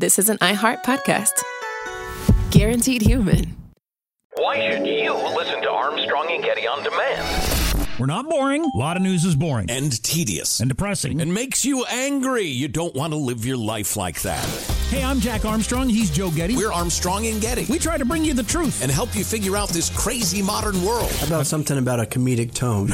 this is an iHeart podcast. Guaranteed human. Why should you listen to Armstrong and Getty on demand? We're not boring. A lot of news is boring. And tedious. And depressing. And makes you angry. You don't want to live your life like that. Hey, I'm Jack Armstrong. He's Joe Getty. We're Armstrong and Getty. We try to bring you the truth. And help you figure out this crazy modern world. How about something about a comedic tone?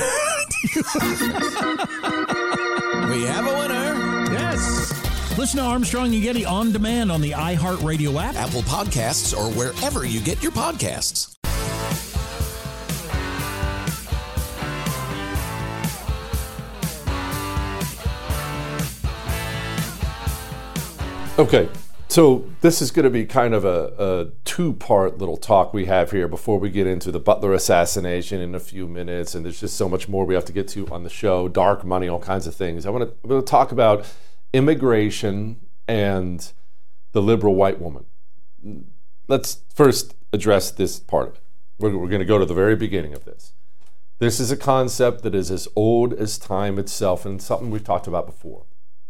We have a winner. Yes. Listen to Armstrong and Getty on demand on the iHeartRadio app, Apple Podcasts, or wherever you get your podcasts. Okay, so this is going to be kind of a two-part little talk we have here before we get into the Butler assassination in a few minutes, and there's just so much more we have to get to on the show, dark money, all kinds of things. I'm going to talk about immigration and the liberal white woman. Let's first address this part of it. We're going to go to the very beginning of this. This is a concept that is as old as time itself, and something we've talked about before.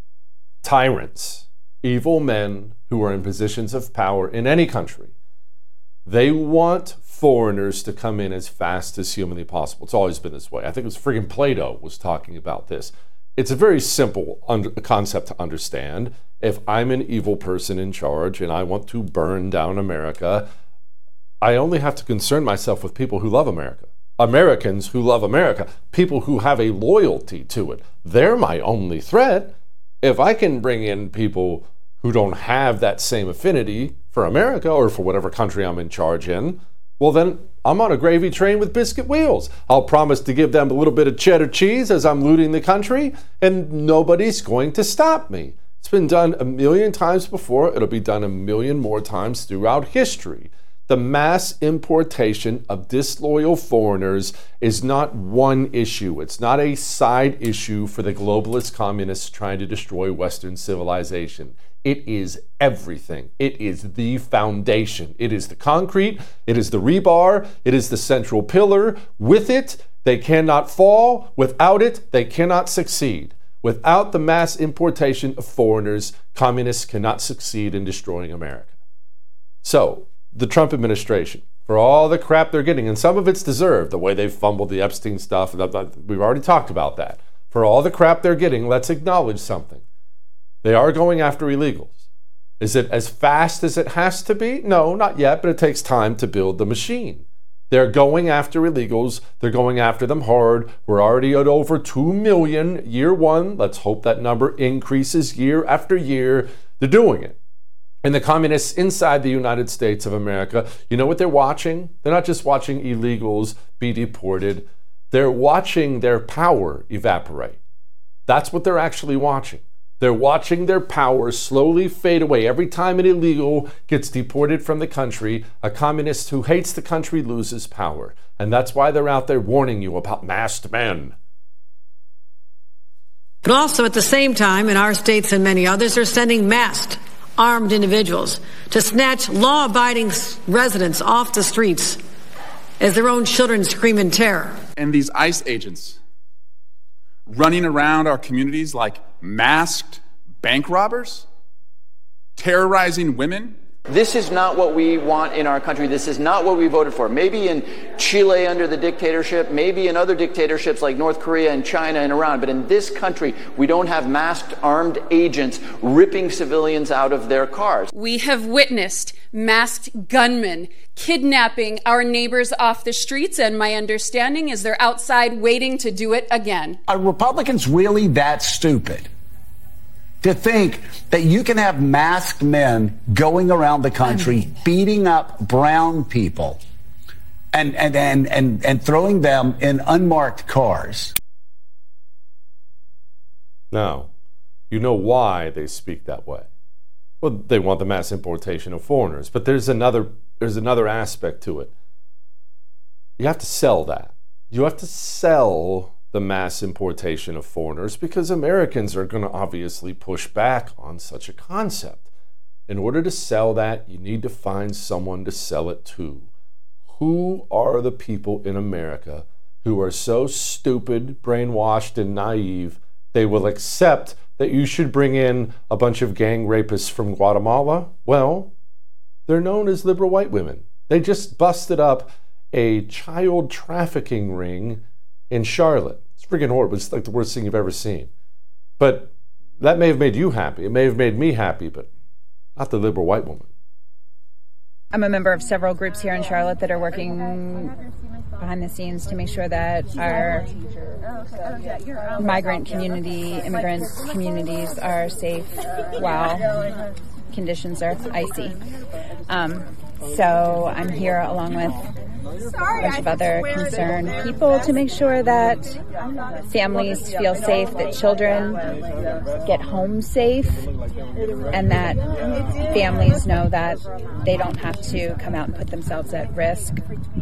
Tyrants, evil men who are in positions of power in any country, they want foreigners to come in as fast as humanly possible. It's always been this way. I think it was friggin' Plato was talking about this. It's a very simple concept to understand. If I'm an evil person in charge and I want to burn down America, I only have to concern myself with people who love America. Americans who love America, people who have a loyalty to it. They're my only threat. If I can bring in people who don't have that same affinity for America or for whatever country I'm in charge in, well then I'm on a gravy train with biscuit wheels. I'll promise to give them a little bit of cheddar cheese as I'm looting the country, and nobody's going to stop me. It's been done a million times before. It'll be done a million more times throughout history. The mass importation of disloyal foreigners is not one issue. It's not a side issue for the globalist communists trying to destroy Western civilization. It is everything. It is the foundation. It is the concrete. It is the rebar. It is the central pillar. With it, they cannot fall. Without it, they cannot succeed. Without the mass importation of foreigners, communists cannot succeed in destroying America. So, the Trump administration, for all the crap they're getting, and some of it's deserved, the way they've fumbled the Epstein stuff, we've already talked about that. For all the crap they're getting, let's acknowledge something. They are going after illegals. Is it as fast as it has to be? No, not yet, but it takes time to build the machine. They're going after illegals. They're going after them hard. We're already at over 2 million year one. Let's hope that number increases year after year. They're doing it. And the communists inside the United States of America, you know what they're watching? They're not just watching illegals be deported. They're watching their power evaporate. That's what they're actually watching. They're watching their power slowly fade away. Every time an illegal gets deported from the country, a communist who hates the country loses power. And that's why they're out there warning you about masked men. But also at the same time, in our states and many others, are sending masked, armed individuals to snatch law-abiding residents off the streets as their own children scream in terror. And these ICE agents running around our communities like masked bank robbers, terrorizing women. This is not what we want in our country. This is not what we voted for. Maybe in Chile under the dictatorship, maybe in other dictatorships like North Korea and China and Iran. But in this country, we don't have masked armed agents ripping civilians out of their cars. We have witnessed masked gunmen kidnapping our neighbors off the streets, and my understanding is they're outside waiting to do it again. Are Republicans really that stupid to think that you can have masked men going around the country beating up brown people and throwing them in unmarked cars? Now, you know why they speak that way. Well, they want the mass importation of foreigners, but there's another aspect to it. You have to sell that. You have to sell the mass importation of foreigners because Americans are going to obviously push back on such a concept. In order to sell that, you need to find someone to sell it to. Who are the people in America who are so stupid, brainwashed, and naive they will accept that you should bring in a bunch of gang rapists from Guatemala? Well, they're known as liberal white women. They just busted up a child trafficking ring in Charlotte. It's freaking horrible. It's like the worst thing you've ever seen. But that may have made you happy. It may have made me happy, but not the liberal white woman. I'm a member of several groups here in Charlotte that are working behind the scenes to make sure that our migrant community, immigrant communities are safe while conditions are icy. So I'm here along with a bunch of other concerned people to make sure that families feel safe, that children get home safe, and that families know that they don't have to come out and put themselves at risk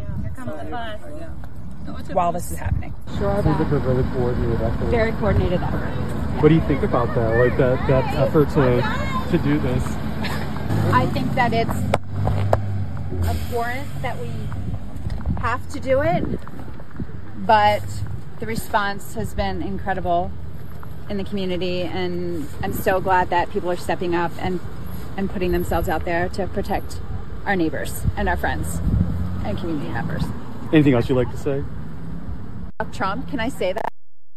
while this is happening. Seems like a really coordinated effort. Very coordinated effort. What do you think about that? Like that effort to do this? I think that it's abhorrent that we have to do it, but the response has been incredible in the community, and I'm so glad that people are stepping up and putting themselves out there to protect our neighbors and our friends and community members. Anything else you'd like to say? Trump, can I say that?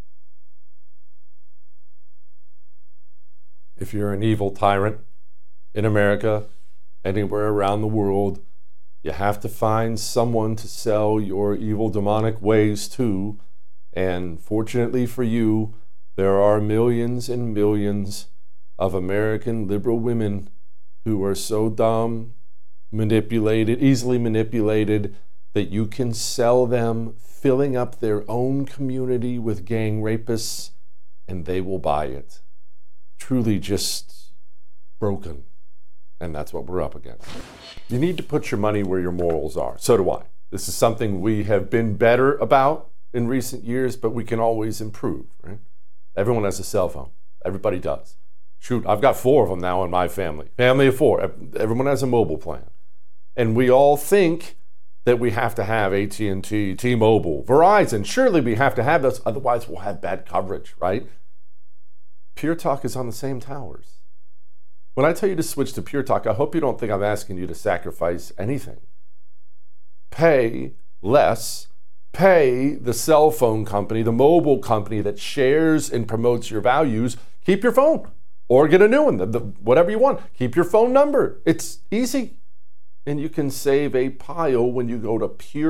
If you're an evil tyrant in America, anywhere around the world, you have to find someone to sell your evil demonic ways to. And fortunately for you, there are millions and millions of American liberal women who are so dumb, easily manipulated, that you can sell them, filling up their own community with gang rapists, and they will buy it. Truly just broken. And that's what we're up against. You need to put your money where your morals are. So do I. This is something we have been better about in recent years, but we can always improve, right? Everyone has a cell phone. Everybody does. Shoot, I've got 4 of them now in my family. Family of 4. Everyone has a mobile plan. And we all think that we have to have AT&T, T-Mobile, Verizon. Surely we have to have those, otherwise we'll have bad coverage, right? Pure Talk is on the same towers. When I tell you to switch to Pure Talk, I hope you don't think I'm asking you to sacrifice anything. Pay less. Pay the cell phone company, the mobile company that shares and promotes your values. Keep your phone or get a new one, whatever you want. Keep your phone number. It's easy. And you can save a pile when you go to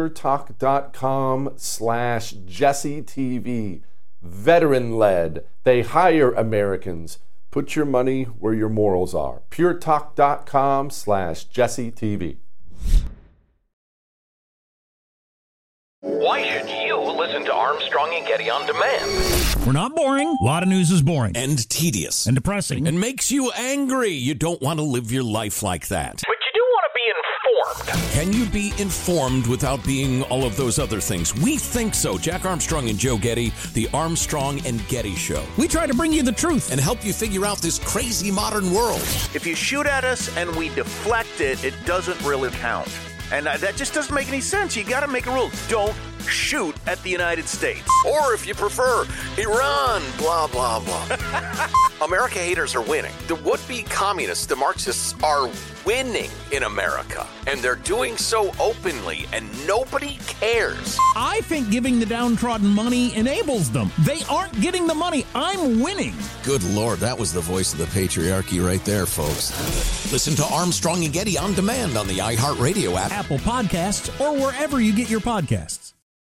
puretalk.com/JesseTV. Veteran-led. They hire Americans. Put your money where your morals are. puretalk.com/JesseTV. Why should you listen to Armstrong and Getty on demand? We're not boring. A lot of news is boring. And tedious. And depressing. And makes you angry. You don't want to live your life like that. But you do want to be informed. Can you be informed without being all of those other things? We think so. Jack Armstrong and Joe Getty, the Armstrong and Getty Show. We try to bring you the truth and help you figure out this crazy modern world. If you shoot at us and we deflect it, it doesn't really count. And that just doesn't make any sense. You got to make a rule. Don't shoot at the United States. Or if you prefer, Iran, blah, blah, blah. America haters are winning. The would-be communists, the Marxists, are winning in America. And they're doing so openly, and nobody cares. I think giving the downtrodden money enables them. They aren't getting the money. I'm winning. Good Lord, that was the voice of the patriarchy right there, folks. Listen to Armstrong and Getty on demand on the iHeartRadio app, Apple Podcasts, or wherever you get your podcasts.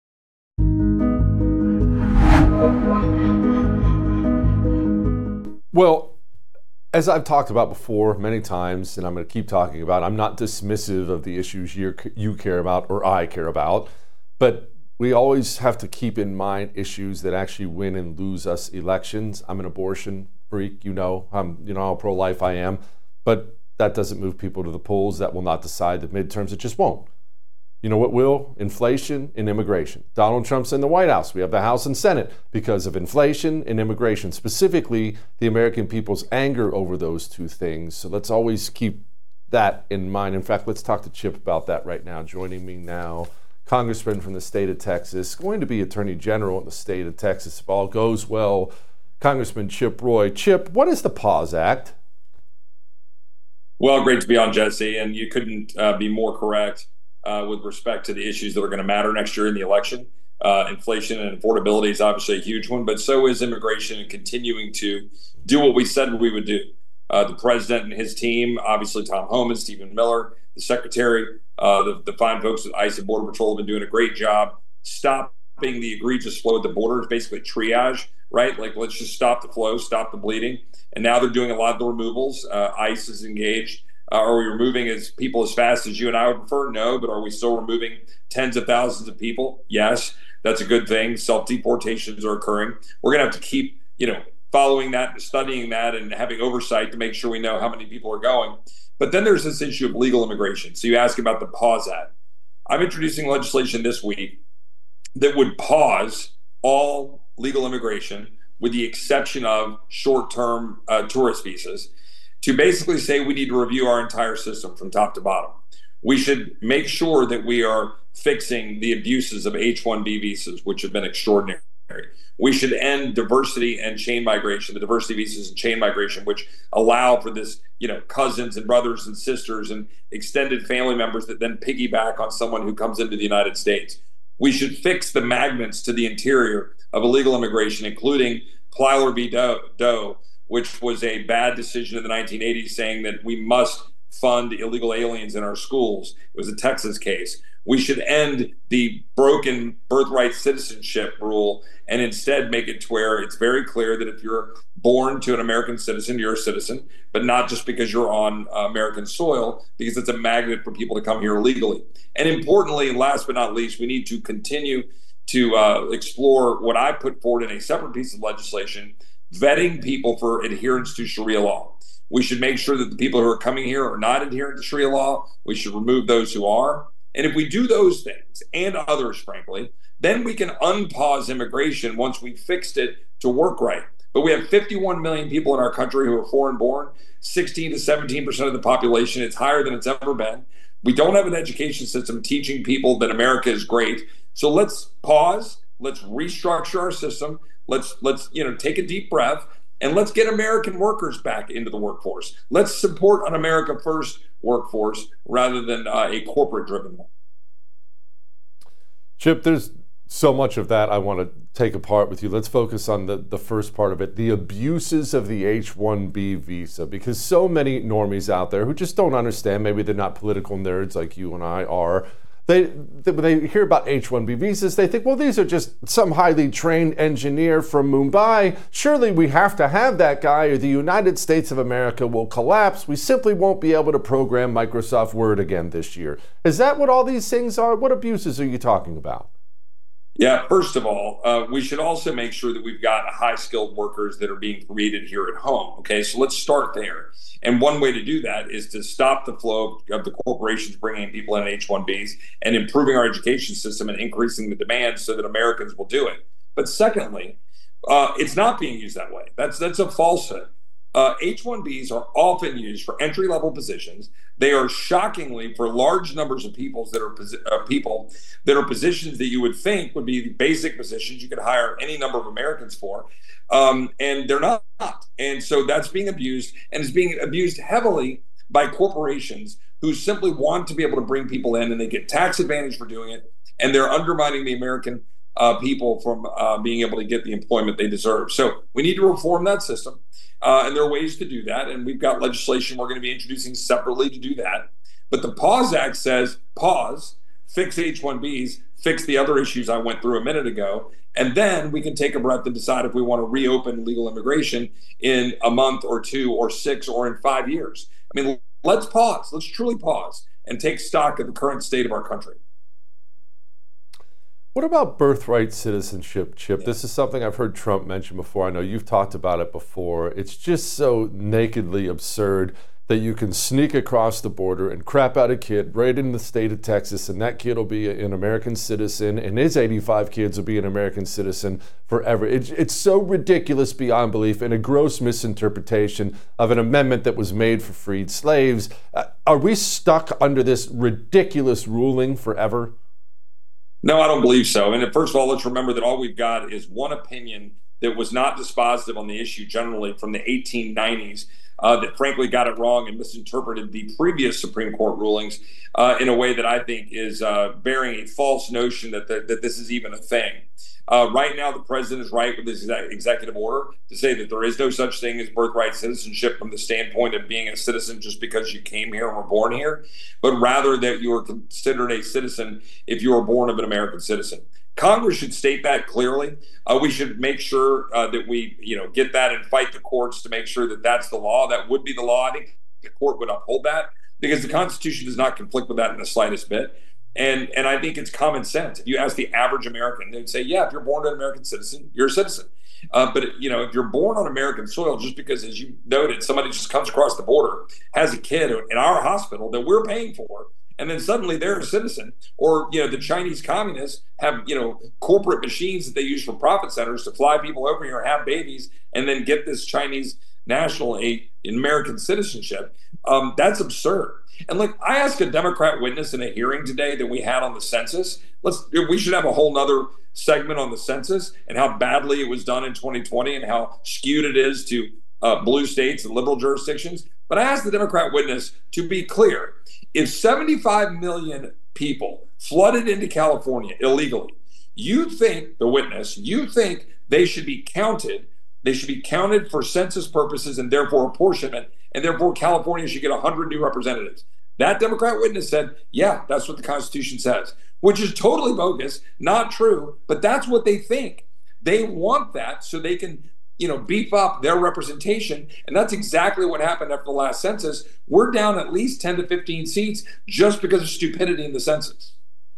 Well, as I've talked about before many times, and I'm going to keep talking about, I'm not dismissive of the issues you care about or I care about, but we always have to keep in mind issues that actually win and lose us elections. I'm an abortion freak, how pro-life I am, but that doesn't move people to the polls. That will not decide the midterms. It just won't. You know what will? Inflation and immigration. Donald Trump's in the White House. We have the House and Senate because of inflation and immigration, specifically the American people's anger over those two things. So let's always keep that in mind. In fact, let's talk to Chip about that right now. Joining me now, Congressman from the state of Texas, going to be Attorney General in the state of Texas if all goes well. Congressman Chip Roy. Chip, what is the PAUSE Act? Well, great to be on, Jesse, and you couldn't be more correct with respect to the issues that are going to matter next year in the election. Inflation and affordability is obviously a huge one, but so is immigration and continuing to do what we said we would do. The president and his team, obviously Tom Homan, Stephen Miller, the secretary, the fine folks at ICE and Border Patrol have been doing a great job stopping the egregious flow at the border. It's basically triage, right? Like, let's just stop the flow, stop the bleeding. And now they're doing a lot of the removals. ICE is engaged. Are we removing people as fast as you and I would prefer? No, but are we still removing tens of thousands of people? Yes, that's a good thing. Self-deportations are occurring. We're going to have to keep, following that, studying that, and having oversight to make sure we know how many people are going. But then there's this issue of legal immigration. So you ask about the PAUSE Act. I'm introducing legislation this week that would pause all legal immigration with the exception of short-term tourist visas, to basically say we need to review our entire system from top to bottom. We should make sure that we are fixing the abuses of H-1B visas, which have been extraordinary. We should end diversity and chain migration, the diversity visas and chain migration, which allow for this, cousins and brothers and sisters and extended family members that then piggyback on someone who comes into the United States. We should fix the magnets to the interior of illegal immigration, including Plyler v. Doe, which was a bad decision in the 1980s, saying that we must fund illegal aliens in our schools. It was a Texas case. We should end the broken birthright citizenship rule and instead make it to where it's very clear that if you're born to an American citizen, you're a citizen, but not just because you're on American soil, because it's a magnet for people to come here illegally. And importantly, and last but not least, we need to continue to explore what I put forward in a separate piece of legislation, vetting people for adherence to Sharia law. We should make sure that the people who are coming here are not adherent to Sharia law. We should remove those who are. And if we do those things and others, frankly, then we can unpause immigration once we fixed it to work right. But we have 51 million people in our country who are foreign born, 16 to 17% of the population. It's higher than it's ever been. We don't have an education system teaching people that America is great. So let's pause. Let's restructure our system. Let's take a deep breath, and let's get American workers back into the workforce. Let's support an America First workforce rather than a corporate-driven one. Chip, there's so much of that I want to take apart with you. Let's focus on the first part of it, the abuses of the H-1B visa, because so many normies out there who just don't understand, maybe they're not political nerds like you and I are, when they hear about H-1B visas, they think, well, these are just some highly trained engineer from Mumbai. Surely we have to have that guy or the United States of America will collapse. We simply won't be able to program Microsoft Word again this year. Is that what all these things are? What abuses are you talking about? Yeah, first of all, we should also make sure that we've got high-skilled workers that are being created here at home. Okay, so let's start there. And one way to do that is to stop the flow of the corporations bringing people in H-1Bs and improving our education system and increasing the demand so that Americans will do it. But secondly, it's not being used that way. That's a falsehood. H-1Bs are often used for entry-level positions. They are shockingly for large numbers of people that are positions that you would think would be the basic positions you could hire any number of Americans for, and they're not. And so that's being abused, and it's being abused heavily by corporations who simply want to be able to bring people in, and they get tax advantage for doing it, and they're undermining the American people from being able to get the employment they deserve. So we need to reform that system. And there are ways to do that. And we've got legislation we're going to be introducing separately to do that. But the PAUSE Act says, pause, fix H-1Bs, fix the other issues I went through a minute ago. And then we can take a breath and decide if we want to reopen legal immigration in a month or 2 or 6 or in 5 years. I mean, let's pause. Let's truly pause and take stock of the current state of our country. What about birthright citizenship, Chip? This is something I've heard Trump mention before. I know you've talked about it before. It's just so nakedly absurd that you can sneak across the border and crap out a kid right in the state of Texas, and that kid will be an American citizen, and his 85 kids will be an American citizen forever. It's so ridiculous beyond belief, and a gross misinterpretation of an amendment that was made for freed slaves. Are we stuck under this ridiculous ruling forever? No, I don't believe so. And first of all, let's remember that all we've got is one opinion that was not dispositive on the issue generally from the 1890s, that frankly got it wrong and misinterpreted the previous Supreme Court rulings in a way that I think is bearing a false notion that this is even a thing. Right now, the president is right with his executive order to say that there is no such thing as birthright citizenship from the standpoint of being a citizen just because you came here and were born here, but rather that you are considered a citizen if you were born of an American citizen. Congress should state that clearly. We should make sure that we, get that and fight the courts to make sure that that's the law. That would be the law. I think the court would uphold that because the Constitution does not conflict with that in the slightest bit. And I think it's common sense. If you ask the average American, they'd say, yeah, if you're born an American citizen, you're a citizen. But if you're born on American soil, just because, as you noted, somebody just comes across the border, has a kid in our hospital that we're paying for, and then suddenly they're a citizen, or the Chinese communists have corporate machines that they use for profit centers to fly people over here, have babies, and then get this Chinese national American citizenship. That's absurd. And I asked a Democrat witness in a hearing today that we had on the census. We should have a whole nother segment on the census and how badly it was done in 2020 and how skewed it is to blue states and liberal jurisdictions. But I asked the Democrat witness to be clear. If 75 million people flooded into California illegally, you think they should be counted? They should be counted for census purposes and therefore apportionment, and therefore California should get 100 new representatives. That Democrat witness said, yeah, that's what the Constitution says, which is totally bogus, not true, but that's what they think. They want that so they can beef up their representation. And that's exactly what happened after the last census. We're down at least 10 to 15 seats just because of stupidity in the census.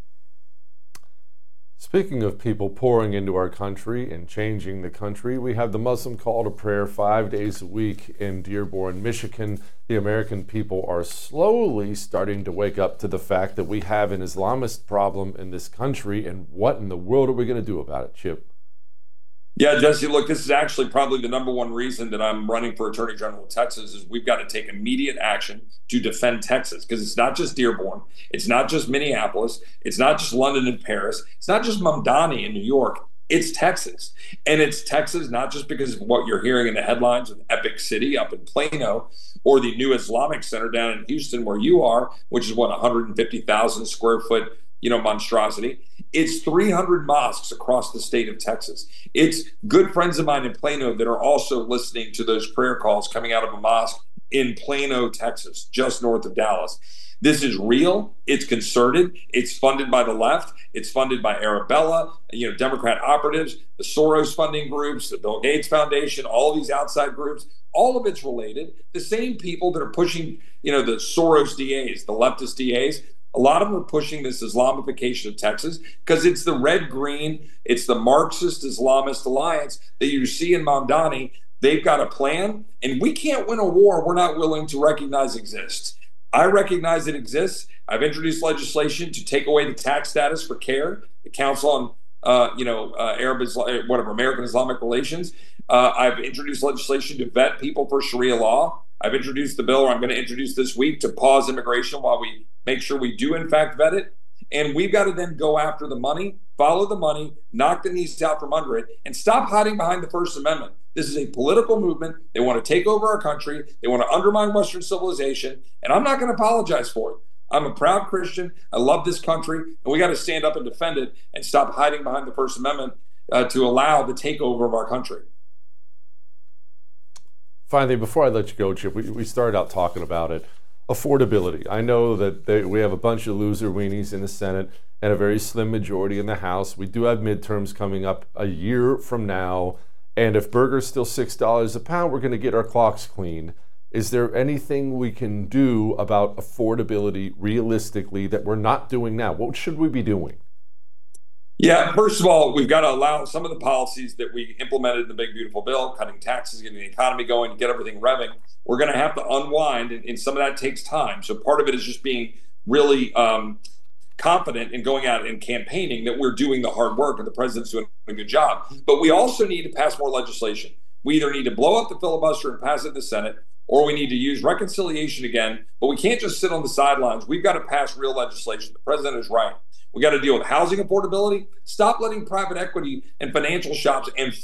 Speaking of people pouring into our country and changing the country, we have the Muslim call to prayer 5 days a week in Dearborn, Michigan. The American people are slowly starting to wake up to the fact that we have an Islamist problem in this country, and what in the world are we going to do about it, Chip? Yeah, Jesse, look, this is actually probably the number one reason that I'm running for Attorney General of Texas is we've got to take immediate action to defend Texas, because it's not just Dearborn, it's not just Minneapolis, it's not just London and Paris, it's not just Mamdani in New York, it's Texas. And it's Texas not just because of what you're hearing in the headlines with Epic City up in Plano or the new Islamic Center down in Houston where you are, which is 150,000 square foot monstrosity. It's 300 mosques across the state of Texas. It's good friends of mine in Plano that are also listening to those prayer calls coming out of a mosque in Plano, Texas, just north of Dallas. This is real. It's concerted. It's funded by the left. It's funded by Arabella, Democrat operatives, the Soros funding groups, the Bill Gates Foundation, all of these outside groups. All of it's related. The same people that are pushing, the Soros DAs, the leftist DAs, a lot of them are pushing this Islamification of Texas because it's the red-green, it's the Marxist Islamist alliance that you see in Mamdani. They've got a plan, and we can't win a war we're not willing to recognize exists. I recognize it exists. I've introduced legislation to take away the tax status for CARE, the Council on American Islamic Relations. I've introduced legislation to vet people for Sharia law. I've introduced the bill, or I'm going to introduce this week, to pause immigration while we make sure we do, in fact, vet it. And we've got to then go after the money, follow the money, knock the knees out from under it, and stop hiding behind the First Amendment. This is a political movement. They want to take over our country. They want to undermine Western civilization. And I'm not going to apologize for it. I'm a proud Christian. I love this country. And we got to stand up and defend it and stop hiding behind the First Amendment to allow the takeover of our country. Finally, before I let you go, Chip, we started out talking about it. Affordability. I know that we have a bunch of loser weenies in the Senate and a very slim majority in the House. We do have midterms coming up a year from now. And if burger's still $6 a pound, we're going to get our clocks cleaned. Is there anything we can do about affordability realistically that we're not doing now? What should we be doing? Yeah, first of all, we've got to allow some of the policies that we implemented in the Big Beautiful Bill, cutting taxes, getting the economy going, get everything revving. We're going to have to unwind, and some of that takes time. So part of it is just being really confident in going out and campaigning that we're doing the hard work and the president's doing a good job. But we also need to pass more legislation. We either need to blow up the filibuster and pass it in the Senate, or we need to use reconciliation again. But we can't just sit on the sidelines. We've got to pass real legislation. The president is right. We got to deal with housing affordability. Stop letting private equity and financial shops and foreign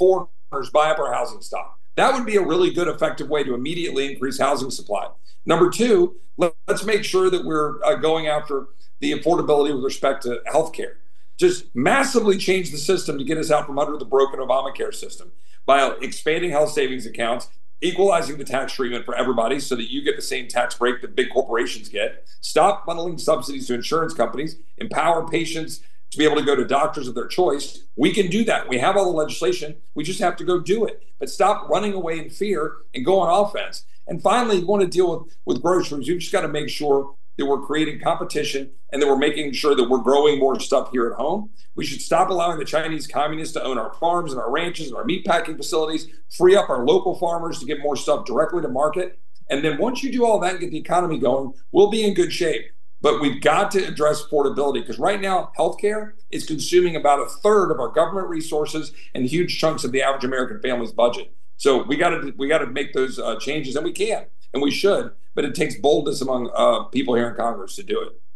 buy up our housing stock. That would be a really good, effective way to immediately increase housing supply. Number two, let's make sure that we're going after the affordability with respect to healthcare. Just massively change the system to get us out from under the broken Obamacare system by expanding health savings accounts, equalizing the tax treatment for everybody so that you get the same tax break that big corporations get. Stop funneling subsidies to insurance companies. Empower patients to be able to go to doctors of their choice. We can do that. We have all the legislation. We just have to go do it. But stop running away in fear and go on offense. And finally, you want to deal with groceries. You've just got to make sure that we're creating competition and that we're making sure that we're growing more stuff here at home. We should stop allowing the Chinese communists to own our farms and our ranches and our meatpacking facilities, free up our local farmers to get more stuff directly to market. And then once you do all that and get the economy going, we'll be in good shape. But we've got to address affordability because right now, healthcare is consuming about a third of our government resources and huge chunks of the average American family's budget. So we got to make those changes, and we can, and we should. But it takes boldness among people here in Congress to do it.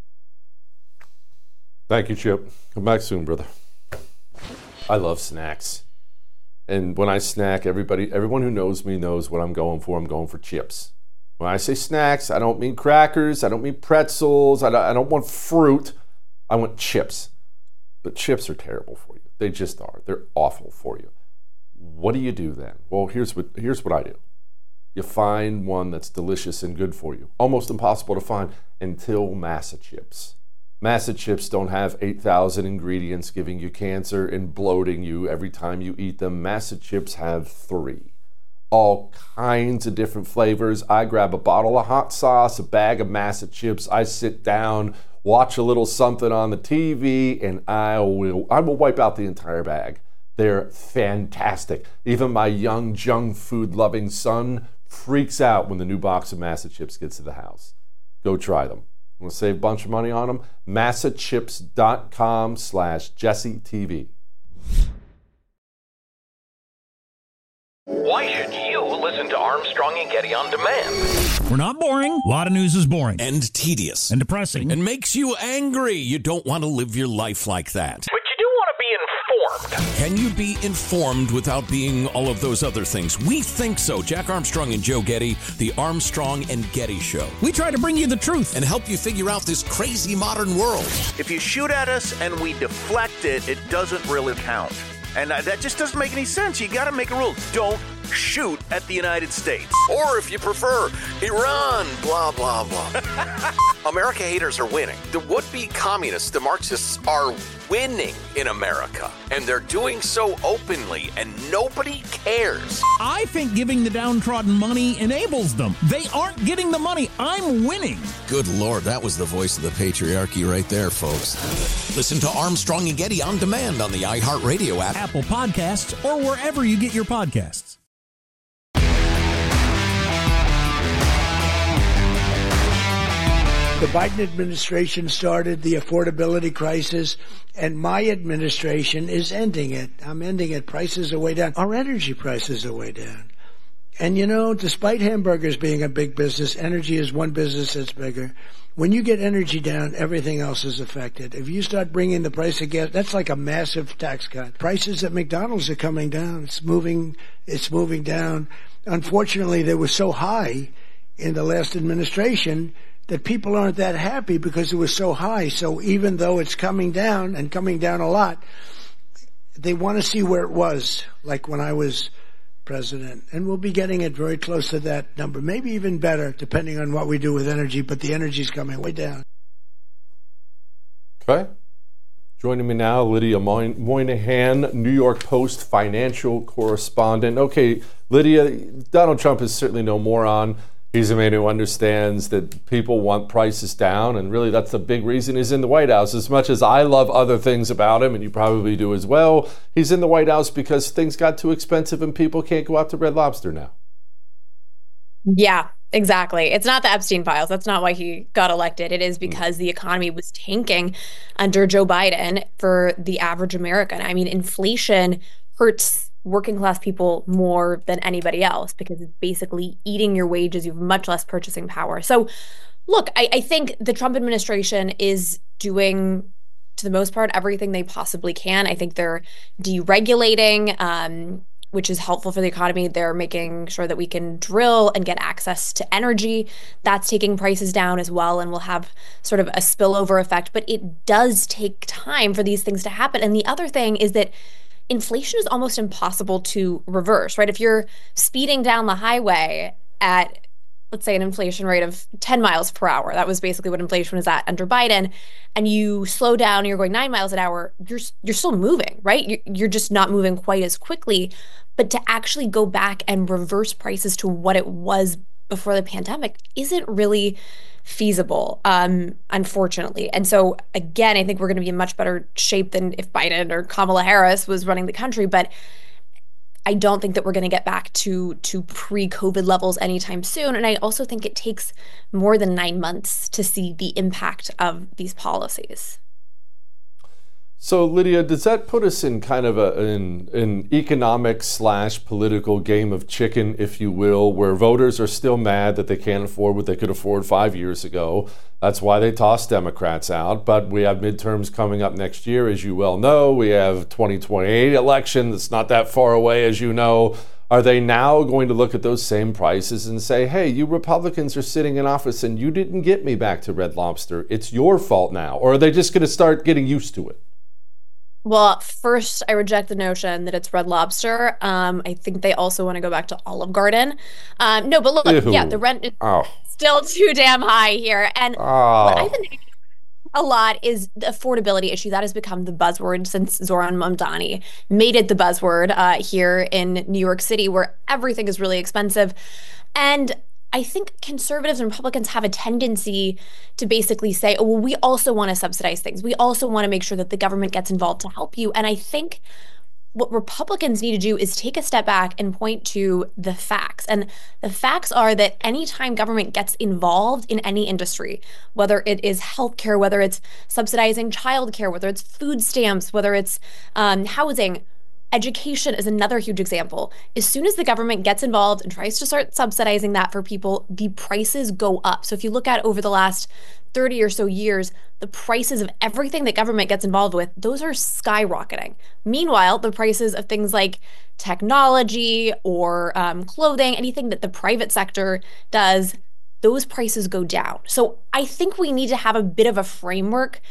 Thank you, Chip. Come back soon, brother. I love snacks. And when I snack, everyone who knows me knows what I'm going for. I'm going for chips. When I say snacks, I don't mean crackers. I don't mean pretzels. I don't want fruit. I want chips. But chips are terrible for you. They just are. They're awful for you. What do you do then? Well, here's what I do. You find one that's delicious and good for you. Almost impossible to find until Massa Chips. Massa Chips don't have 8,000 ingredients giving you cancer and bloating you every time you eat them. Massa Chips have 3. All kinds of different flavors. I grab a bottle of hot sauce, a bag of Massa Chips. I sit down, watch a little something on the TV, and I will wipe out the entire bag. They're fantastic. Even my young junk food loving son freaks out when the new box of Massa Chips gets to the house. Go try them. Want to save a bunch of money on them? massachips.com/JesseTV. Why should you listen to Armstrong and Getty on demand? We're not boring. A lot of news is boring. And tedious. And depressing. And makes you angry. You don't want to live your life like that. But you do want to be informed. Can you be informed without being all of those other things? We think so. Jack Armstrong and Joe Getty, the Armstrong and Getty Show. We try to bring you the truth and help you figure out this crazy modern world. If you shoot at us and we deflect it, it doesn't really count. And that just doesn't make any sense. You got to make a rule. Don't shoot at the United States. Or if you prefer, Iran, blah, blah, blah. America haters are winning. The would-be communists, the Marxists, are winning in America. And they're doing so openly, and nobody cares. I think giving the downtrodden money enables them. They aren't getting the money. I'm winning. Good Lord, that was the voice of the patriarchy right there, folks. Listen to Armstrong and Getty on demand on the iHeartRadio app, Apple Podcasts, or wherever you get your podcasts. The Biden administration started the affordability crisis, and my administration is ending it. I'm ending it. Prices are way down. Our energy prices are way down. And you know, despite hamburgers being a big business, energy is one business that's bigger. When you get energy down, everything else is affected. If you start bringing the price of gas, that's like a massive tax cut. Prices at McDonald's are coming down. It's moving down. Unfortunately, they were so high in the last administration that people aren't that happy because it was so high. So even though it's coming down and coming down a lot, they want to see where it was, like when I was president. And we'll be getting it very close to that number, maybe even better, depending on what we do with energy. But the energy's coming way down. Okay. Joining me now, Lydia Moynihan, New York Post financial correspondent. Okay, Lydia, Donald Trump is certainly no moron. He's a man who understands that people want prices down, and really that's the big reason he's in the White House. As much as I love other things about him, and you probably do as well, he's in the White House because things got too expensive and people can't go out to Red Lobster now. Yeah, exactly. It's not the Epstein files. That's not why he got elected. It is because the economy was tanking under Joe Biden for the average American. I mean, inflation hurts working class people more than anybody else because it's basically eating your wages. You have much less purchasing power. So look, I think the Trump administration is doing, to the most part, everything they possibly can. I think they're deregulating. which is helpful for the economy. They're making sure that we can drill and get access to energy. That's taking prices down as well and will have sort of a spillover effect. But it does take time for these things to happen. And the other thing is that inflation is almost impossible to reverse, right? If you're speeding down the highway at, let's say, an inflation rate of 10 miles per hour, that was basically what inflation was at under Biden, and you slow down and you're going 9 miles an hour, you're still moving, right? You're just not moving quite as quickly. But to actually go back and reverse prices to what it was before the pandemic isn't really feasible, unfortunately. And so, again, I think we're going to be in much better shape than if Biden or Kamala Harris was running the country. But I don't think that we're going to get back to pre-COVID levels anytime soon. And I also think it takes more than 9 months to see the impact of these policies. So, Lydia, does that put us in kind of an economic/political game of chicken, if you will, where voters are still mad that they can't afford what they could afford 5 years ago? That's why they tossed Democrats out. But we have midterms coming up next year, as you well know. We have 2028 election that's not that far away, as you know. Are they now going to look at those same prices and say, hey, you Republicans are sitting in office and you didn't get me back to Red Lobster. It's your fault now. Or are they just going to start getting used to it? Well, first, I reject the notion that it's Red Lobster. I think they also want to go back to Olive Garden. No, but look, yeah, the rent is still too damn high here. And what I've been thinking a lot is the affordability issue. That has become the buzzword since Zohran Mamdani made it the buzzword here in New York City, where everything is really expensive. And I think conservatives and Republicans have a tendency to basically say, oh, well, we also want to subsidize things. We also want to make sure that the government gets involved to help you. And I think what Republicans need to do is take a step back and point to the facts. And the facts are that anytime government gets involved in any industry, whether it is healthcare, whether it's subsidizing childcare, whether it's food stamps, whether it's housing, education is another huge example. As soon as the government gets involved and tries to start subsidizing that for people, the prices go up. So if you look at over the last 30 or so years, the prices of everything that government gets involved with, those are skyrocketing. Meanwhile, the prices of things like technology or clothing, anything that the private sector does, those prices go down. So I think we need to have a bit of a framework,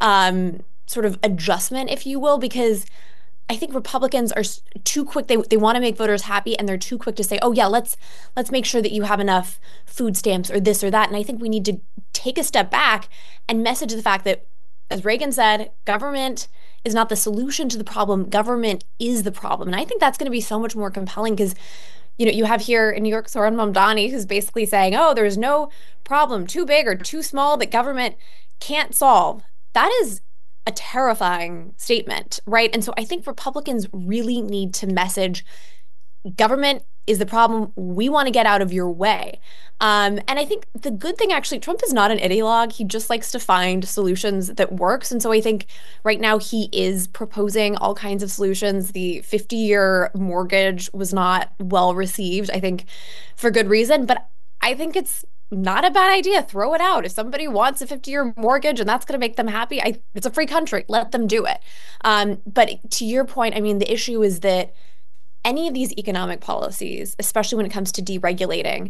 sort of adjustment, if you will, because I think Republicans are too quick. They want to make voters happy, and they're too quick to say, oh, yeah, let's make sure that you have enough food stamps or this or that. And I think we need to take a step back and message the fact that, as Reagan said, government is not the solution to the problem. Government is the problem. And I think that's going to be so much more compelling because, you know, you have here in New York, Zohran Mamdani, who's basically saying, oh, there's no problem too big or too small that government can't solve. That is a terrifying statement, right? And so I think Republicans really need to message government is the problem. We want to get out of your way. And I think the good thing, actually, Trump is not an ideologue. He just likes to find solutions that works. And so I think right now he is proposing all kinds of solutions. The 50-year mortgage was not well received, I think, for good reason. But I think it's not a bad idea. Throw it out. If somebody wants a 50-year mortgage and that's going to make them happy, it's a free country. Let them do it. But to your point, I mean, the issue is that any of these economic policies, especially when it comes to deregulating,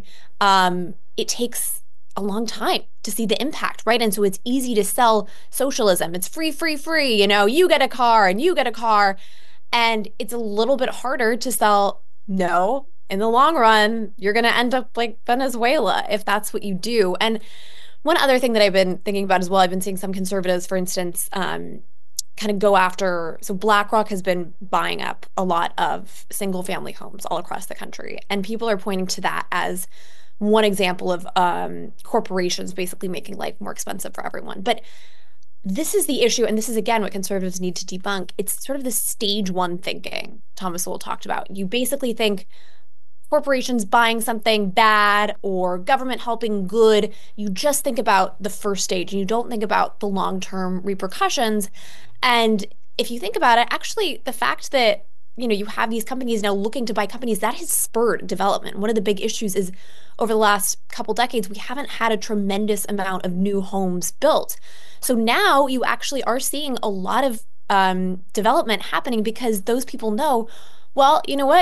it takes a long time to see the impact, right? And so it's easy to sell socialism. It's free, free, free. You know, you get a car and you get a car. And it's a little bit harder to sell, no, in the long run, you're going to end up like Venezuela if that's what you do. And one other thing that I've been thinking about as well, I've been seeing some conservatives, for instance, kind of go after, so BlackRock has been buying up a lot of single family homes all across the country. And people are pointing to that as one example of corporations basically making life more expensive for everyone. But this is the issue, and this is, again, what conservatives need to debunk. It's sort of the stage one thinking Thomas Sowell talked about. You basically think corporations buying something bad or government helping good. You just think about the first stage and you don't think about the long-term repercussions. And if you think about it, actually, the fact that, you know, you have these companies now looking to buy companies, that has spurred development. One of the big issues is over the last couple decades, we haven't had a tremendous amount of new homes built. So now you actually are seeing a lot of development happening because those people know, well, you know what?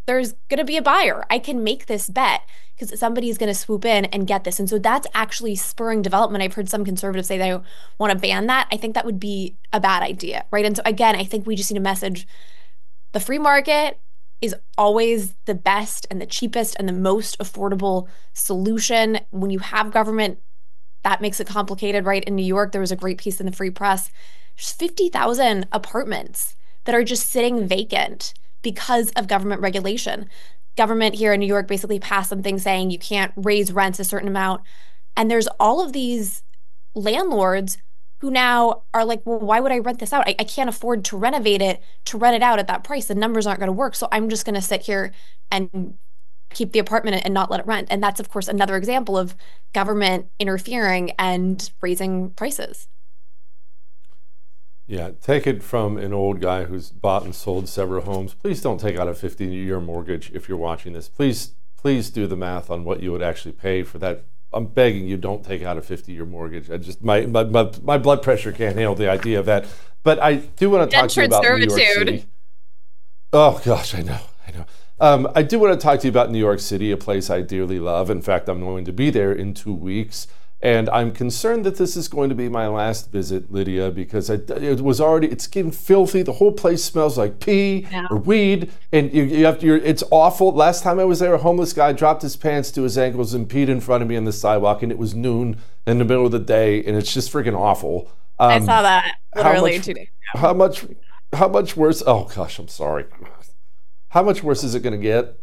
there's going to be a buyer. I can make this bet because somebody's going to swoop in and get this. And so that's actually spurring development. I've heard some conservatives say they want to ban that. I think that would be a bad idea, right? And so again, I think we just need a message. The free market is always the best and the cheapest and the most affordable solution. When you have government, that makes it complicated, right? In New York, there was a great piece in the Free Press. There's 50,000 apartments that are just sitting vacant because of government regulation. Government here in New York basically passed something saying you can't raise rents a certain amount. And there's all of these landlords who now are like, well, why would I rent this out? I can't afford to renovate it, to rent it out at that price. The numbers aren't going to work. So I'm just going to sit here and keep the apartment and not let it rent. And that's, of course, another example of government interfering and raising prices. Yeah, take it from an old guy who's bought and sold several homes. Please don't take out a 50-year mortgage if you're watching this. Please do the math on what you would actually pay for that. I'm begging you, don't take out a 50-year mortgage. I just my blood pressure can't handle the idea of that. But I do want to talk to you about New York City. Oh gosh, I know. I do want to talk to you about New York City, a place I dearly love. In fact, I'm going to be there in 2 weeks. And I'm concerned that this is going to be my last visit, Lydia, because it's getting filthy. The whole place smells like pee or weed, and it's awful. Last time I was there, a homeless guy dropped his pants to his ankles and peed in front of me on the sidewalk, and it was noon in the middle of the day, and it's just freaking awful. I saw that literally 2 days ago. How much worse? Oh gosh, I'm sorry. How much worse is it going to get?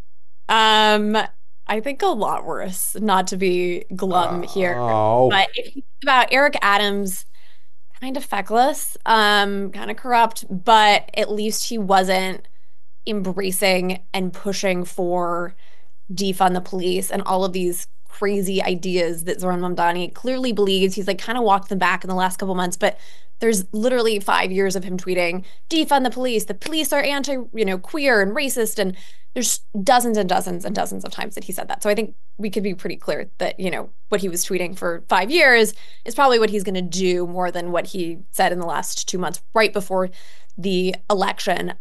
I think a lot worse, not to be glum here. But if you think about Eric Adams, kind of feckless, kind of corrupt, but at least he wasn't embracing and pushing for defund the police and all of these crazy ideas that Zohran Mamdani clearly believes. He's like kind of walked them back in the last couple months, but there's literally 5 years of him tweeting, defund the police are queer and racist, and there's dozens and dozens and dozens of times that he said that. So I think we could be pretty clear that, what he was tweeting for 5 years is probably what he's going to do more than what he said in the last 2 months right before the election.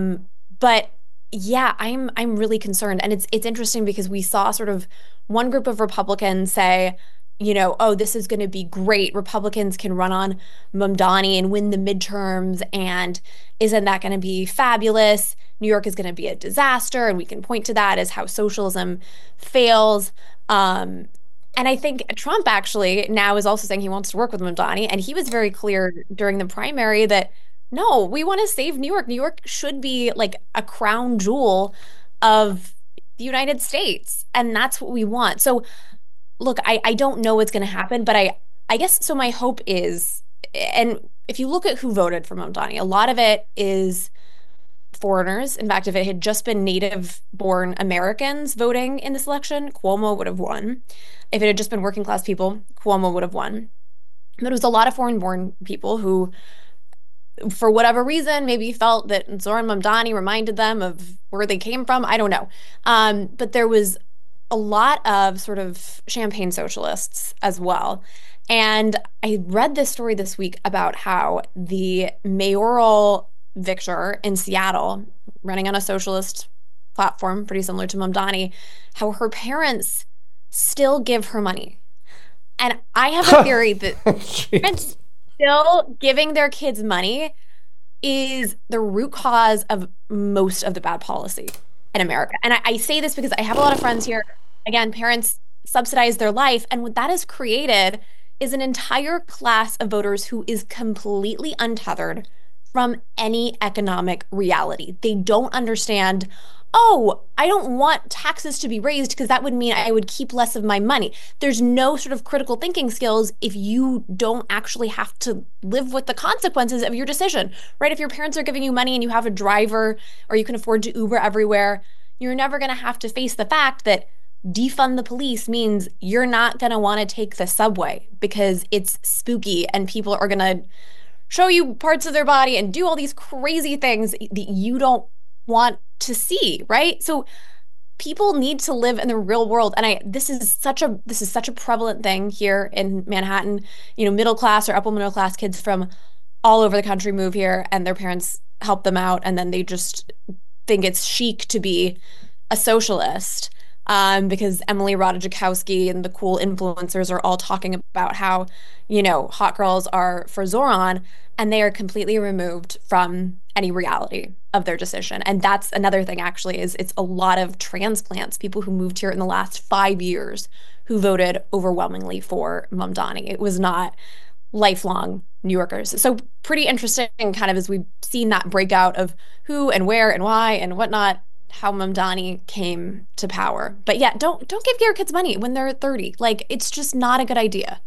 But yeah, I'm really concerned. And it's interesting because we saw sort of one group of Republicans say, oh, this is going to be great. Republicans can run on Mamdani and win the midterms. And isn't that going to be fabulous? New York is going to be a disaster. And we can point to that as how socialism fails. And I think Trump actually now is also saying he wants to work with Mamdani. And he was very clear during the primary that, no, we want to save New York. New York should be like a crown jewel of the United States. And that's what we want. So look, I don't know what's going to happen, but I guess, so my hope is, and if you look at who voted for Mamdani, a lot of it is foreigners. In fact, if it had just been native-born Americans voting in this election, Cuomo would have won. If it had just been working-class people, Cuomo would have won. But it was a lot of foreign-born people who, for whatever reason, maybe felt that Zohran Mamdani reminded them of where they came from. I don't know. But there was a lot of sort of champagne socialists as well. And I read this story this week about how the mayoral victor in Seattle, running on a socialist platform, pretty similar to Mamdani, how her parents still give her money. And I have a theory that parents still giving their kids money is the root cause of most of the bad policy in America. And I say this because I have a lot of friends here. Again, parents subsidize their life. And what that has created is an entire class of voters who is completely untethered from any economic reality. They don't understand, oh, I don't want taxes to be raised because that would mean I would keep less of my money. There's no sort of critical thinking skills if you don't actually have to live with the consequences of your decision, right? If your parents are giving you money and you have a driver or you can afford to Uber everywhere, you're never going to have to face the fact that defund the police means you're not going to want to take the subway because it's spooky and people are going to show you parts of their body and do all these crazy things that you don't want to see, right? So people need to live in the real world. And this is such a prevalent thing here in Manhattan. Middle class or upper middle class kids from all over the country move here and their parents help them out, and then they just think it's chic to be a socialist. Because Emily Ratajkowski and the cool influencers are all talking about how, hot girls are for Zoran, and they are completely removed from any reality of their decision. And that's another thing, actually, is it's a lot of transplants, people who moved here in the last 5 years who voted overwhelmingly for Mamdani. It was not lifelong New Yorkers. So pretty interesting, kind of, as we've seen that breakout of who and where and why and whatnot, how Mamdani came to power. But yeah, don't give your kids money when they're 30. Like, it's just not a good idea.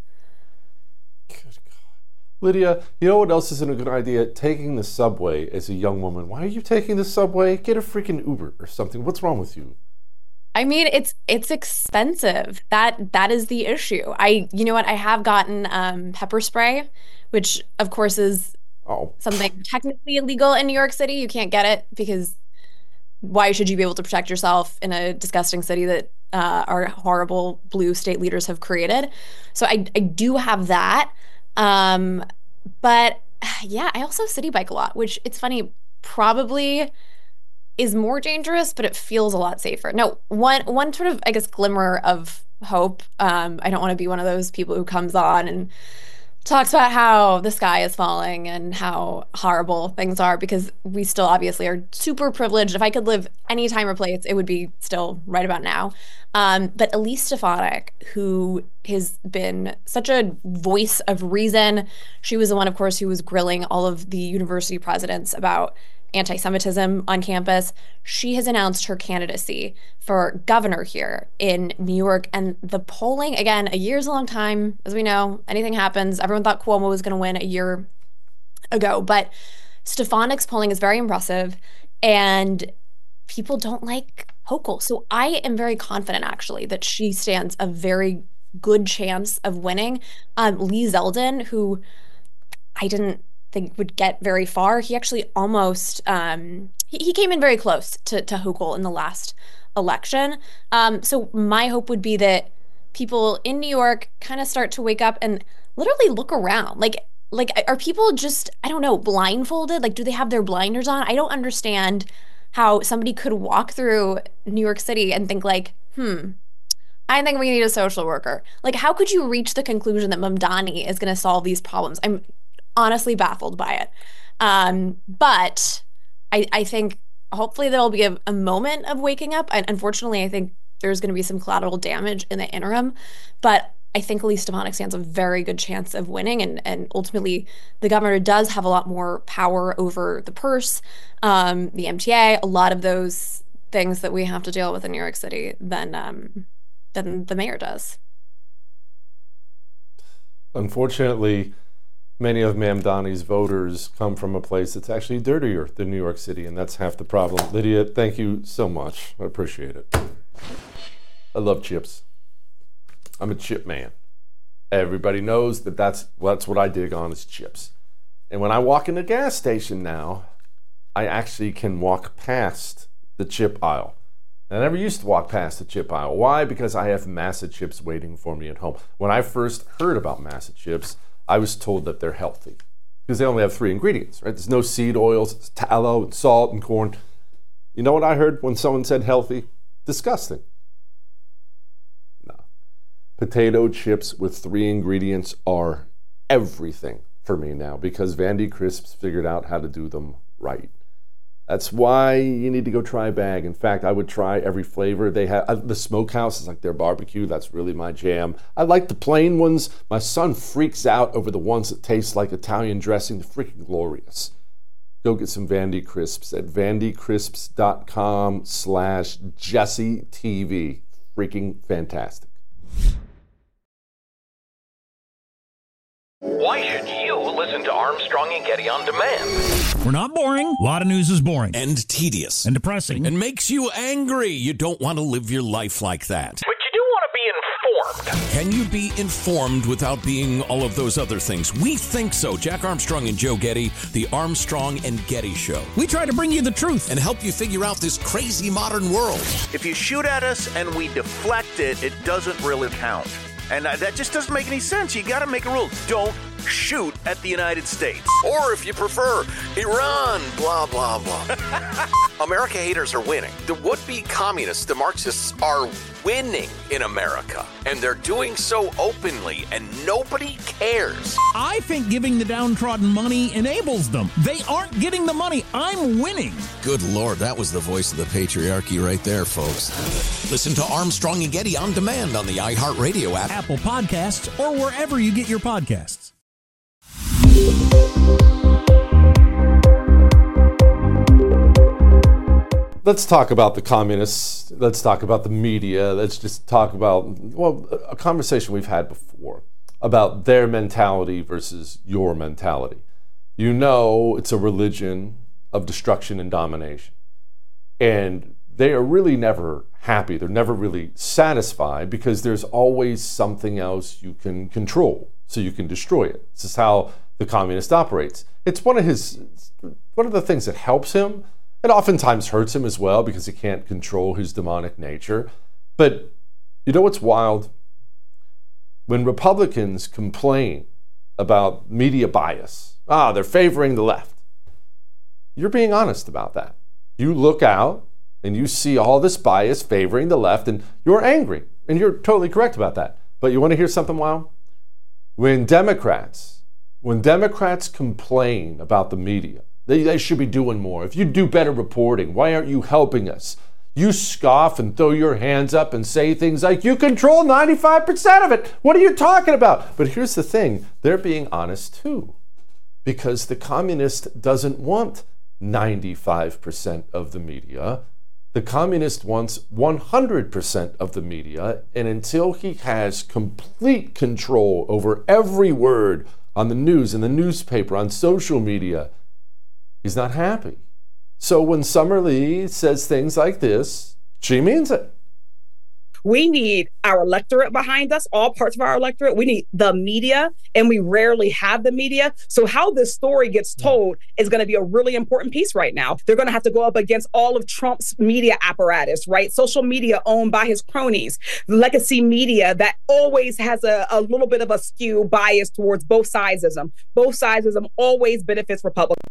Lydia, you know what else isn't a good idea? Taking the subway as a young woman. Why are you taking the subway? Get a freaking Uber or something. What's wrong with you? I mean, it's expensive. That is the issue. You know what? I have gotten pepper spray, which of course is something technically illegal in New York City. You can't get it because why should you be able to protect yourself in a disgusting city that our horrible blue state leaders have created? So I do have that. But yeah, I also city bike a lot, which, it's funny, probably is more dangerous, but it feels a lot safer. No, one sort of, I guess, glimmer of hope. I don't want to be one of those people who comes on and talks about how the sky is falling and how horrible things are, because we still obviously are super privileged. If I could live any time or place, it would be still right about now. But Elise Stefanik, who has been such a voice of reason, she was the one, of course, who was grilling all of the university presidents about anti-Semitism on campus. She has announced her candidacy for governor here in New York. And the polling, again, a year's a long time, as we know. Anything happens. Everyone thought Cuomo was going to win a year ago. But Stefanik's polling is very impressive, and people don't like Hochul. So I am very confident, actually, that she stands a very good chance of winning. Lee Zeldin, who I didn't think would get very far. He actually almost, he came in very close to Hochul in the last election. So my hope would be that people in New York kind of start to wake up and literally look around. Like, are people just, I don't know, blindfolded? Like, do they have their blinders on? I don't understand how somebody could walk through New York City and think like, I think we need a social worker. Like, how could you reach the conclusion that Mamdani is going to solve these problems? I'm honestly baffled by it. But I think hopefully there'll be a moment of waking up. And unfortunately, I think there's going to be some collateral damage in the interim. But I think Elise Stefanik stands a very good chance of winning. And ultimately, the governor does have a lot more power over the purse, the MTA, a lot of those things that we have to deal with in New York City than the mayor does. Unfortunately, many of Mamdani's voters come from a place that's actually dirtier than New York City, and that's half the problem. Lydia, thank you so much. I appreciate it. I love chips. I'm a chip man. Everybody knows that that's what I dig on is chips. And when I walk in the gas station now, I actually can walk past the chip aisle. I never used to walk past the chip aisle. Why? Because I have Massa chips waiting for me at home. When I first heard about Massa chips, I was told that they're healthy because they only have 3 ingredients, right? There's no seed oils, it's tallow and salt and corn. You know what I heard when someone said healthy? Disgusting. No. Potato chips with 3 ingredients are everything for me now because Vandy Crisps figured out how to do them right. That's why you need to go try a bag. In fact, I would try every flavor. They have the Smokehouse is like their barbecue. That's really my jam. I like the plain ones. My son freaks out over the ones that taste like Italian dressing. They're freaking glorious. Go get some Vandy Crisps at vandycrisps.com/JesseTV. Freaking fantastic. Why should you listen to Armstrong and Getty on demand? We're not boring. A lot of news is boring. And tedious. And depressing. And makes you angry. You don't want to live your life like that. But you do want to be informed. Can you be informed without being all of those other things? We think so. Jack Armstrong and Joe Getty, the Armstrong and Getty Show. We try to bring you the truth and help you figure out this crazy modern world. If you shoot at us and we deflect it, it doesn't really count. And that just doesn't make any sense. You got to make a rule. Don't shoot at the United States. Or if you prefer, Iran, blah, blah, blah. America haters are winning. The would-be communists, the Marxists, are winning in America. And they're doing so openly, and nobody cares. I think giving the downtrodden money enables them. They aren't getting the money. I'm winning. Good Lord, that was the voice of the patriarchy right there, folks. Listen to Armstrong and Getty on demand on the iHeartRadio app, Apple Podcasts, or wherever you get your podcasts. Let's talk about the communists. Let's talk about the media. Let's just talk about, well, a conversation we've had before about their mentality versus your mentality. You know, it's a religion of destruction and domination. And they are really never happy. They're never really satisfied because there's always something else you can control, so you can destroy it. This is how the communist operates. It's one of the things that helps him. It oftentimes hurts him as well because he can't control his demonic nature. But you know what's wild? When Republicans complain about media bias, they're favoring the left. You're being honest about that. You look out and you see all this bias favoring the left and you're angry. And you're totally correct about that. But you want to hear something wild? When Democrats complain about the media, they should be doing more. If you do better reporting, why aren't you helping us? You scoff and throw your hands up and say things like, you control 95% of it. What are you talking about? But here's the thing. They're being honest too. Because the communist doesn't want 95% of the media. The communist wants 100% of the media. And until he has complete control over every word on the news, in the newspaper, on social media, he's not happy. So when Summer Lee says things like this, she means it. We need our electorate behind us, all parts of our electorate. We need the media, and we rarely have the media. So how this story gets told is going to be a really important piece right now. They're going to have to go up against all of Trump's media apparatus, right? Social media owned by his cronies, legacy media that always has a little bit of a skew bias towards both sidesism. Both sidesism always benefits Republicans.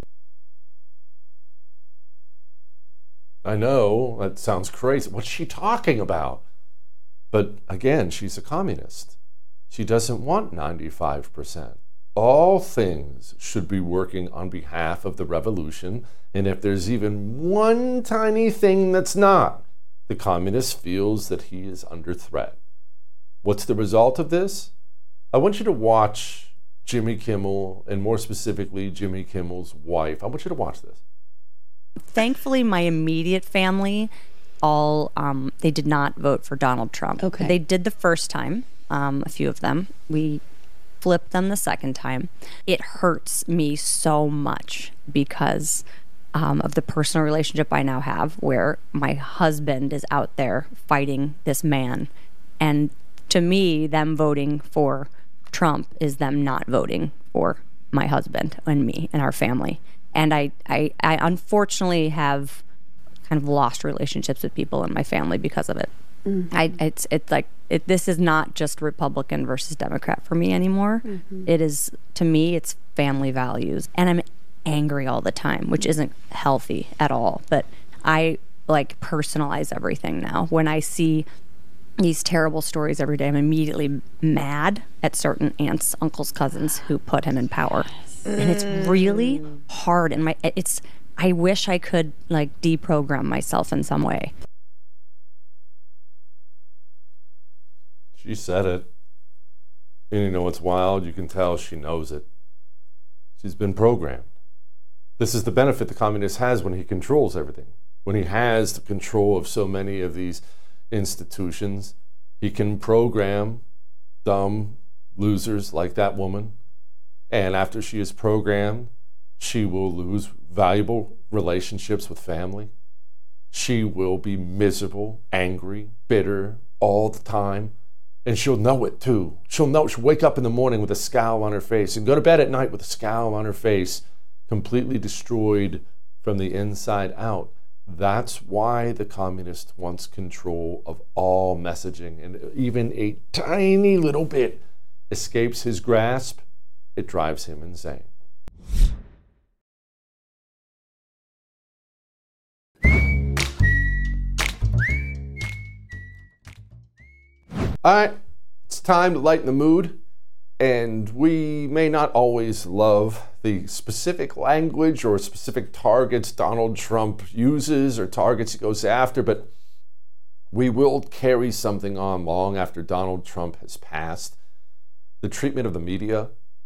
I know, that sounds crazy. What's she talking about? But again, she's a communist. She doesn't want 95%. All things should be working on behalf of the revolution, and if there's even one tiny thing that's not, the communist feels that he is under threat. What's the result of this? I want you to watch Jimmy Kimmel, and more specifically, Jimmy Kimmel's wife. I want you to watch this. Thankfully, my immediate family, they did not vote for Donald Trump. Okay. They did the first time, a few of them. We flipped them the second time. It hurts me so much because of the personal relationship I now have where my husband is out there fighting this man. And to me, them voting for Trump is them not voting for my husband and me and our family. And I unfortunately have kind of lost relationships with people in my family because of it. Mm-hmm. This is not just Republican versus Democrat for me anymore. Mm-hmm. It is, to me, it's family values. And I'm angry all the time, which isn't healthy at all. But I personalize everything now. When I see these terrible stories every day, I'm immediately mad at certain aunts, uncles, cousins who put him in power. And it's really hard. And I wish I could deprogram myself in some way. She said it. And you know what's wild? You can tell she knows it. She's been programmed. This is the benefit the communist has when he controls everything. When he has the control of so many of these institutions, he can program dumb losers like that woman. And after she is programmed, she will lose valuable relationships with family. She will be miserable, angry, bitter all the time. And she'll know it too. She'll wake up in the morning with a scowl on her face and go to bed at night with a scowl on her face, completely destroyed from the inside out. That's why the communist wants control of all messaging. And even a tiny little bit escapes his grasp, it drives him insane. All right, it's time to lighten the mood. And we may not always love the specific language or specific targets Donald Trump uses or targets he goes after, but we will carry something on long after Donald Trump has passed. The treatment of the media.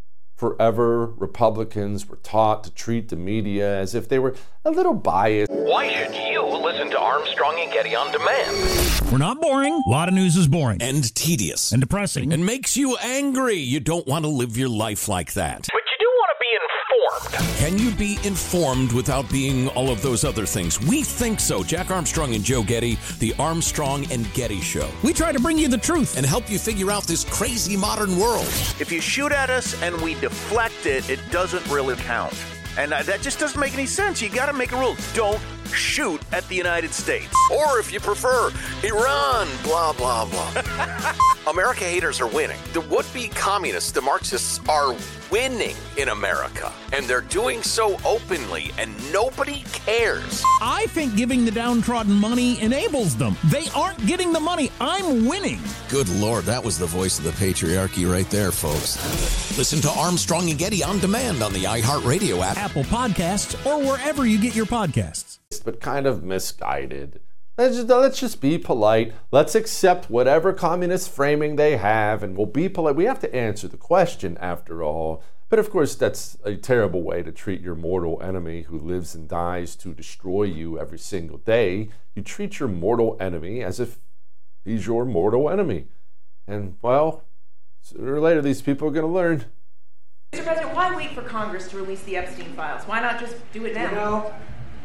Forever, Republicans were taught to treat the media as if they were a little biased. Why should you listen to Armstrong and Getty on demand? We're not boring. A lot of news is boring. And tedious. And depressing. And makes you angry. You don't want to live your life like that. But you do want to be informed. Can you be informed without being all of those other things? We think so. Jack Armstrong and Joe Getty, the Armstrong and Getty Show. We try to bring you the truth and help you figure out this crazy modern world. If you shoot at us and we deflect it, it doesn't really count. And that just doesn't make any sense. You got to make a rule. Don't shoot at the United States. Or if you prefer, Iran, blah, blah, blah. America haters are winning. The would-be communists, the Marxists, are winning in America. And they're doing so openly, and nobody cares. I think giving the downtrodden money enables them. They aren't getting the money. I'm winning. Good Lord, that was the voice of the patriarchy right there, folks. Listen to Armstrong and Getty on demand on the iHeartRadio app, Apple Podcasts, or wherever you get your podcasts. But kind of misguided. Let's just be polite. Let's accept whatever communist framing they have, and we'll be polite. We have to answer the question, after all. But of course, that's a terrible way to treat your mortal enemy who lives and dies to destroy you every single day. You treat your mortal enemy as if he's your mortal enemy. And, well, sooner or later, these people are going to learn. Mr. President, why wait for Congress to release the Epstein files? Why not just do it now? You know,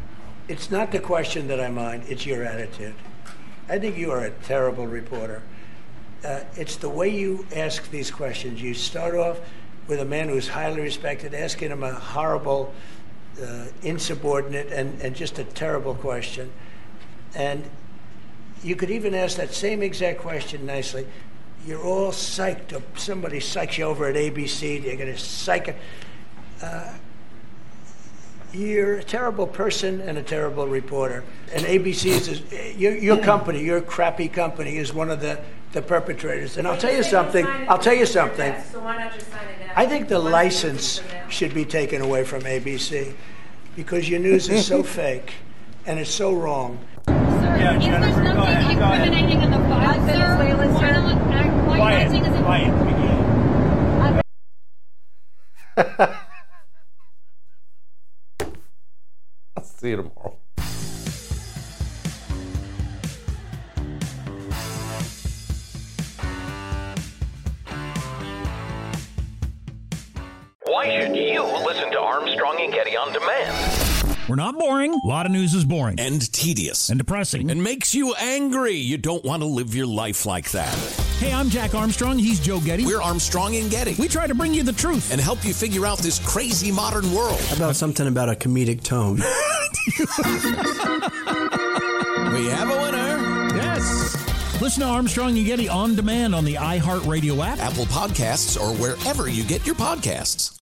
it's not the question that I mind, it's your attitude. I think you are a terrible reporter. It's the way you ask these questions. You start off with a man who's highly respected, asking him a horrible, insubordinate, and just a terrible question. And you could even ask that same exact question nicely. You're all psyched up. Somebody psychs you over at ABC. They're going to psych it. You're a terrible person and a terrible reporter. And ABC is your company, your crappy company, is one of the perpetrators. And I'll tell you something. So why not just sign it now? I think the license should be taken away from ABC because your news is so fake and it's so wrong. Sir, if there's nothing incriminating in the file, sir, why are you acting as if... I'll see you tomorrow. Why should you listen to Armstrong and Getty on demand? We're not boring. A lot of news is boring. And tedious. And depressing. And makes you angry. You don't want to live your life like that. Hey, I'm Jack Armstrong. He's Joe Getty. We're Armstrong and Getty. We try to bring you the truth and help you figure out this crazy modern world. How about something about a comedic tone? We have a winner. Yes. Listen to Armstrong and Getty on demand on the iHeartRadio app, Apple Podcasts, or wherever you get your podcasts.